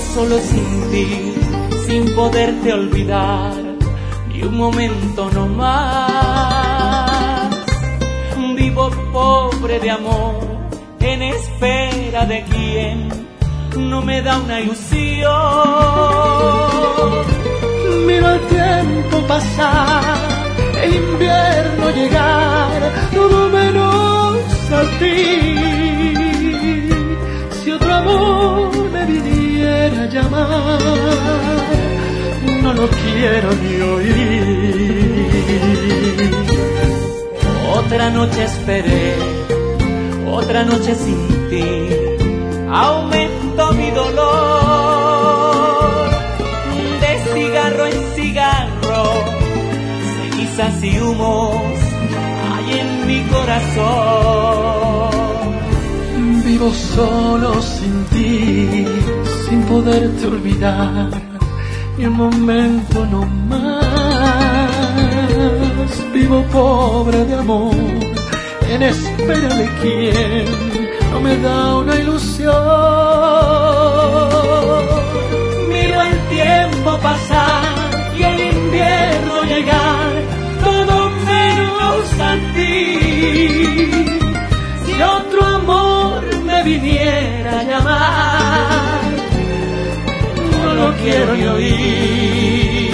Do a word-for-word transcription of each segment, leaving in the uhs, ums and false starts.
solo sin ti, sin poderte olvidar ni un momento no más. Vivo pobre de amor, en espera de quien no me da una ilusión. Miro el tiempo pasar, el invierno llegar, todo menos a ti. Si otro amor me viniera a llamar, no lo quiero ni oír. Otra noche esperé, otra noche sin ti, aumentó mi dolor. De cigarro en cigarro, cenizas y humos hay en mi corazón. Vivo solo sin ti, sin poderte olvidar ni un momento no más. Vivo pobre de amor, en espera de quien no me da una ilusión. Miro el tiempo pasar y el invierno llegar, todo menos a ti. Si otro amor me viniera a llamar, no lo quiero ni oír.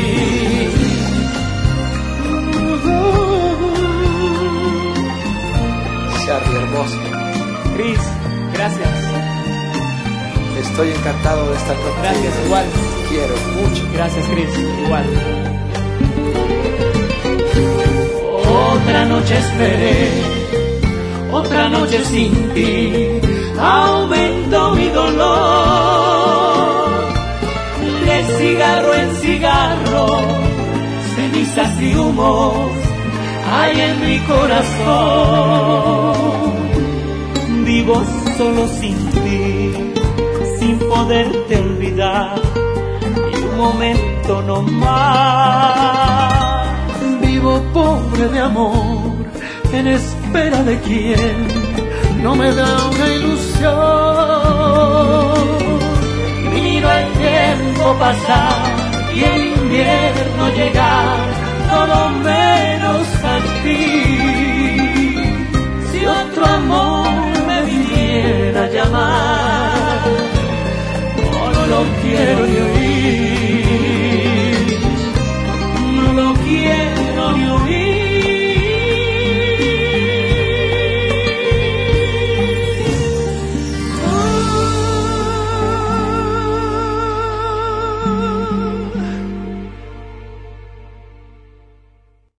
Charly, hermoso. Cris, gracias. Estoy encantado de estar contigo. Gracias, igual. Quiero mucho. Gracias, Cris, igual. Otra noche esperé, otra noche sin ti, aumentó mi dolor. De cigarro en cigarro, cenizas y humos hay en mi corazón. Vivo solo sin ti, sin poderte olvidar ni un momento no más. Vivo pobre de amor, en espera de quien no me da una ilusión. Miro el tiempo pasar y el invierno llegar, todo menos